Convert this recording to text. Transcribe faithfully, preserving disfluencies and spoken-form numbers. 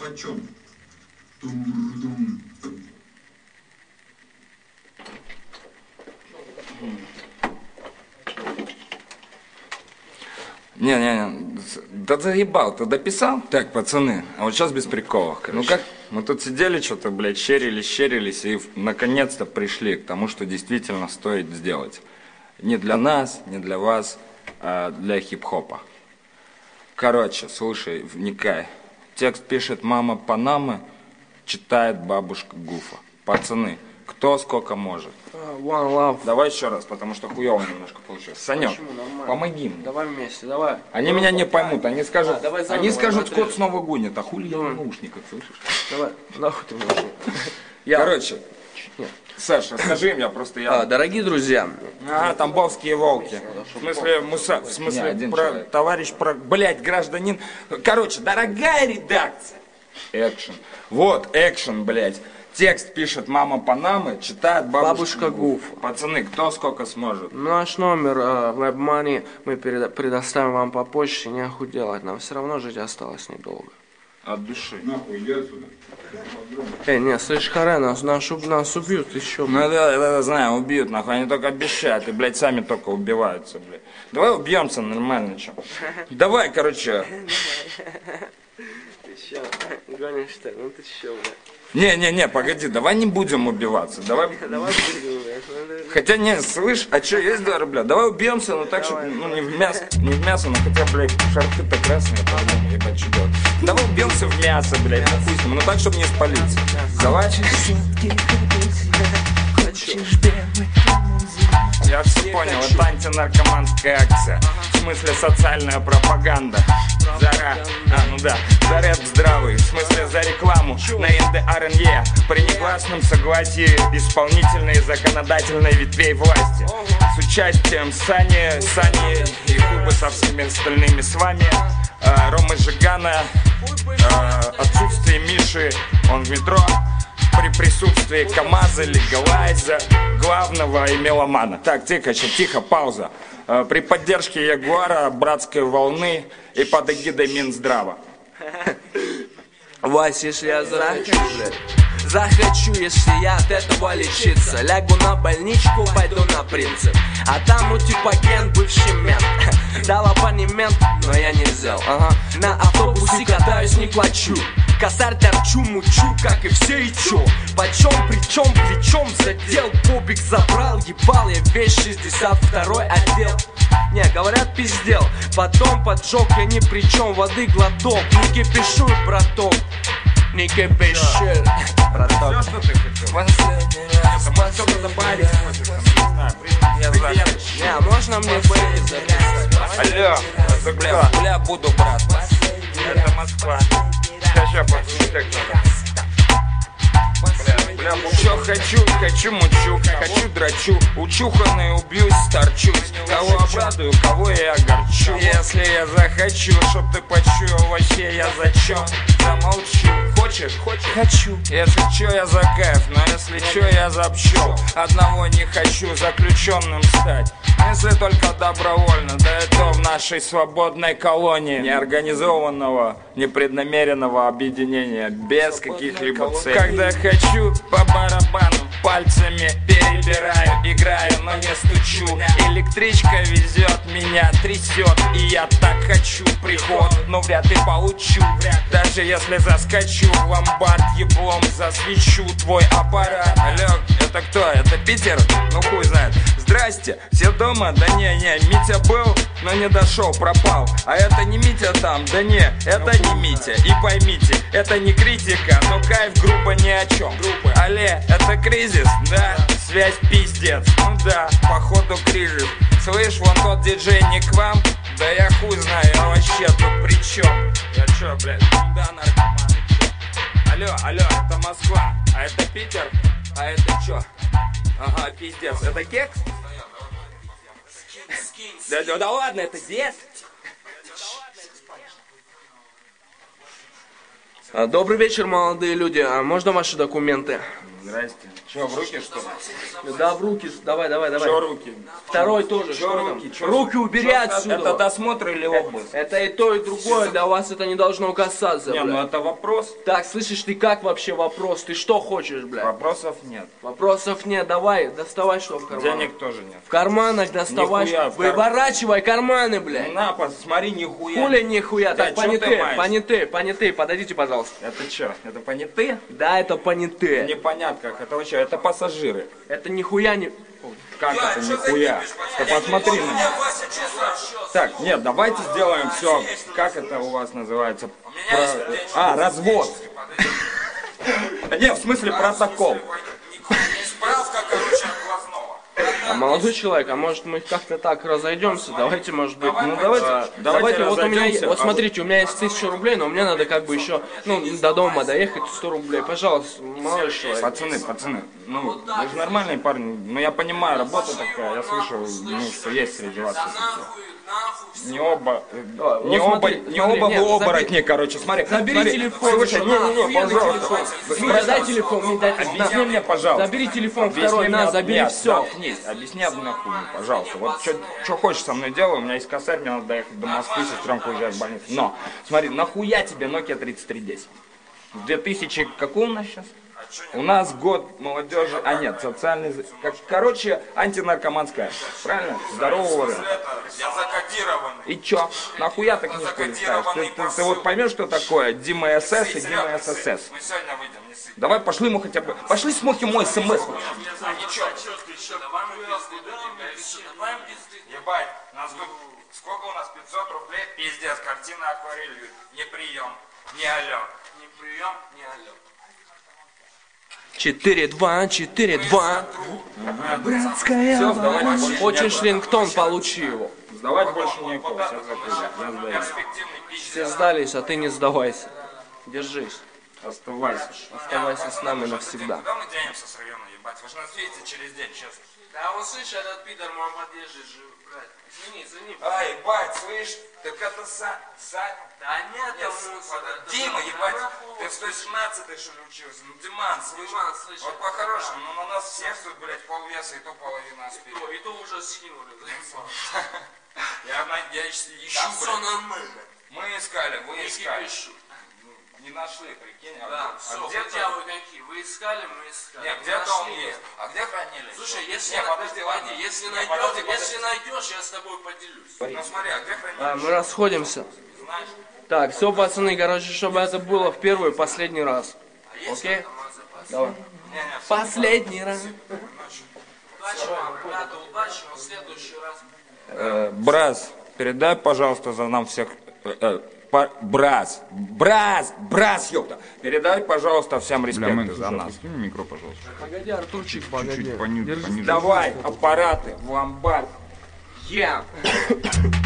Почем? Тум-дум. Не-не-не, да заебал, ты дописал? Так, пацаны, а вот сейчас без приколов. Ну как, мы тут сидели, что-то, блядь, щерились, щерились, и наконец-то пришли к тому, что действительно стоит сделать. Не для нас, не для вас, а для хип-хопа. Короче, слушай, вникай. Текст пишет мама Панамы, читает бабушка Гуфа. Пацаны, кто сколько может. One love. Давай еще раз, потому что хуёво немножко получилось. Санек, помоги мне. Давай вместе, давай. Они меня не поймут, они скажут, А, давай заново, они скажут, смотри. кот снова гонит, а хули я в наушниках, слышишь? Давай, нахуй ты можешь. Короче, Нет. Саш, расскажи мне, просто я... А, дорогие друзья, А, тамбовские волки. В смысле, Муса, в смысле, один про, человек. товарищ, про, блядь, гражданин. Короче, дорогая редакция. Экшен. Вот, экшен, блядь. Текст пишет мама Панамы, читает бабушка, Бабушка Гуф. Пацаны, кто сколько сможет? наш номер э, WebMoney мы переда- предоставим вам по почте, не охуй делать, нам все равно жить осталось недолго. От души. Нахуй, иди отсюда. Эй, не, слышь, харе, нас, нас, уб- нас убьют еще. Ну да, да, да, знаю, убьют, нахуй, они только обещают, и, блядь, сами только убиваются, блядь. Давай убьемся нормально, чё. Давай, короче. Ты че, гонишь что ли? Ну ты че, блядь? Не-не-не, погоди, давай не будем убиваться, давай... Давай будем, блядь. Хотя не, слышь, а что, есть два рубля? Давай убьемся, но так, чтобы, ну, не в мясо, не в мясо, но хотя, блядь, шарфы-то красные, по-моему, ебать, что делать. Давай убьемся в мясо, блядь, допустим, но так, чтобы не спалиться. Давай. Я все понял, это антинаркоманская акция. В смысле социальная пропаганда. Зара, а, ну да, за рэп здравый, в смысле за рекламу на эн дэ эр эн е. При негласном согласии исполнительной и законодательной ветвей власти. С участием Сани, Сани и Кубы со всеми остальными с вами. э, Ромы Жигана, э, отсутствие Миши, он в метро. При присутствии КамАЗа, Легалайза, главного и меломана. Так, тихо, сейчас, тихо, пауза. Э, При поддержке Ягуара, Братской волны и под эгидой Минздрава. Вась, если я захочу, блядь, захочу, если я от этого лечиться, лягу на больничку, пойду на принцип. А там у типа ген бывший мент. Дал абонемент, но я не взял. Ага. На автобусе катаюсь, не плачу. Косарь торчу, мучу, как и все, и чё? Почем, причем, плечом задел, бобик забрал, ебал я весь шестьдесят второй отдел. Не, говорят, пиздел. Потом поджег, я ни при чем, воды глоток. Не кипишуй, браток. Не кипишуй, браток. Все, что ты хотел? Это может кто-то добавить хочешь, там, не знаю, Я знаю. Не, можно мне бейли записать? Алло, это бля, бля, буду, брат. Это Москва. Сейчас, сейчас, пацаны, так надо. Бля, бля, чё хочу, хочу мучу, хочу драчу, учуханный убьюсь, торчусь. Кого обрадую, кого я огорчу. Если я захочу, чтоб ты почуял, вообще я зачем? Замолчу. Хочешь? Хочешь? Хочу. Если чё, я за кайф, но если чё, я за пчел. Одного не хочу, заключенным стать. Если только добровольно, да это в нашей свободной колонии. Неорганизованного, непреднамеренного объединения, без каких-либо целей. Когда хочу, по барабану, пальцами перебираю, играю, но не стучу. Электричка везет, меня трясет, и я так хочу приход, но вряд ли получу. Даже если заскочу в ломбард, еблом засвечу твой аппарат. Алло, это кто? Это Питер? Ну хуй знает. Здрасте, все дома? Да не, не, Митя был, но не дошел, пропал. А это не Митя там? Да не, это не Митя. И поймите, это не критика, но кайф грубо ни о чем. Алле, это кризис? Да, связь пиздец. Ну да, походу кризис. Слышь, вон тот диджей не к вам? Да я хуй знаю, я вообще тут при чем? Я чё, блядь, да, наркоманы, чё? Алло, алло, это Москва, а это Питер, а это чё? Ага, пиздец, это кекс? Да, да, да ладно, это дед. А, добрый вечер, молодые люди. А можно ваши документы? Здрасте. Че, в руки что ли? Да, в руки, давай, давай, давай. Че руки? Второй тоже, Че что руки? там? Чё Руки убери Чё, отсюда. Это досмотр или обыск? Это и то, и другое, для вас это не должно касаться, Не, блядь. ну это вопрос. Так, слышишь, ты как вообще вопрос? Ты что хочешь, блядь? Вопросов нет. Вопросов нет, давай, доставай что в карманах. Денег тоже нет. В карманах доставай, Нихуя в кар- выворачивай карманы, блядь. На, посмотри, нихуя. Хули нихуя, Да, так чё ты понятые, маешь? понятые, понятые, подойдите, пожалуйста. Это что? Это понятые? Да, это понятые. Непонятно как. Это вообще, это пассажиры. Это нихуя не... Как это нихуя? Ты посмотри на них. Так, нет, давайте сделаем все. Как это у вас называется? Про- А, развод. Не, в смысле протокол. Справка, короче, от глазного. А, молодой человек, а может мы как-то так разойдемся? Давайте, может быть, Ну давайте, а, давайте, давайте, вот у меня, разойдемся. вот смотрите, у меня есть тысяча рублей, но мне надо как бы еще, ну, до дома доехать сто рублей, пожалуйста, молодой человек. Пацаны, пацаны, ну, вы же нормальные парни. Ну, я понимаю, работа такая, я слышу, ну, что есть среди вас. Не оба, Давай, не вот оба, смотри, не смотри, оба нет, вы забери- оборотни, короче, смотри. Забери смотри. телефон, Слушай, на, не-не-не, фирменный пожалуйста. телефон. Митя, дай телефон, мне дай. Объясни На. мне, пожалуйста. Забери телефон Объясни второй, на, мне- забери нет, все. заткнись. Объясни одну хуйню, пожалуйста. Вот что хочешь со мной делай, у меня есть косарь, мне надо доехать до Москвы, сестренка уезжает в больницу. Но, смотри, нахуя тебе Nokia тридцать три десять? две тысячи, какой у нас сейчас? У нас год молодежи, а нет, социальный, как, короче, антинаркоманская, правильно? Здорового рынка. Я закодированный. И чё? Нахуя ты книжку листаешь? Ты, ты- ты вот поймешь, что такое Дима СС и Дима ССС? Мы сегодня выйдем, не сыпь. Давай пошли ему хотя бы, пошли смоки мой смс. А ничего. Ебать, нас тут, сколько у нас, пятьсот рублей? Пиздец, картина акварелью. Не прием, не алло. Не прием, не алло. четыре два, четыре два. Братская Всё, сдавать база. больше Хочешь некуда. рингтон, получи его. Сдавать больше некого, всех закрыли, я сдаю. Перспективный пиздец. Все сдались, а ты не сдавайся. Держись. Оставайся. Оставайся с нами навсегда. Куда мы денемся с района, ебать? Вы же нас видите через день, честно. Да вот слышь, этот пидор мой подъезжает же, блядь. Извини, извини. А, ебать, слышь, так это Са... Саня? Да нет, Нет, там под- Дима, ебать, ты в сто семнадцатой что ли учился? Ну, Диман, слышь, Диман, слышь, вот это по-хорошему, ну на нас всех тут, блядь, полвеса и то половина спит. И то уже скинули, Я, на- я ищ- ищу, Да все блядь. нормально. Мы искали, вы Не искали. кипишу. Не нашли, прикинь. А, Да, а все, где-то... хотя вы какие? Вы искали, мы искали. Нет, Не где-то он нашли. есть. А где хранилище? Слушай, если, Не, на- подожди, погоди, ладно. если, Не, найдешь, подожди, если подожди. найдешь, я с тобой поделюсь. Ну смотри, а где хранилище? А, мы расходимся. Знаешь? Так, все, пацаны, короче, чтобы это было в первый и последний раз. Окей? Давай. Не-не, Последний раз. Удачи вам, ребята, удачи, но в следующий раз. Э, Брас, передай, пожалуйста, за нам всех... э, э, по- Брас, Брас, Брас, ёпта. Передай, пожалуйста, всем респект за нас. Скинь микро, пожалуйста. Погоди, Артурчик, погоди. Чуть-чуть пониже, пониже. Давай, аппараты в ломбард. Я.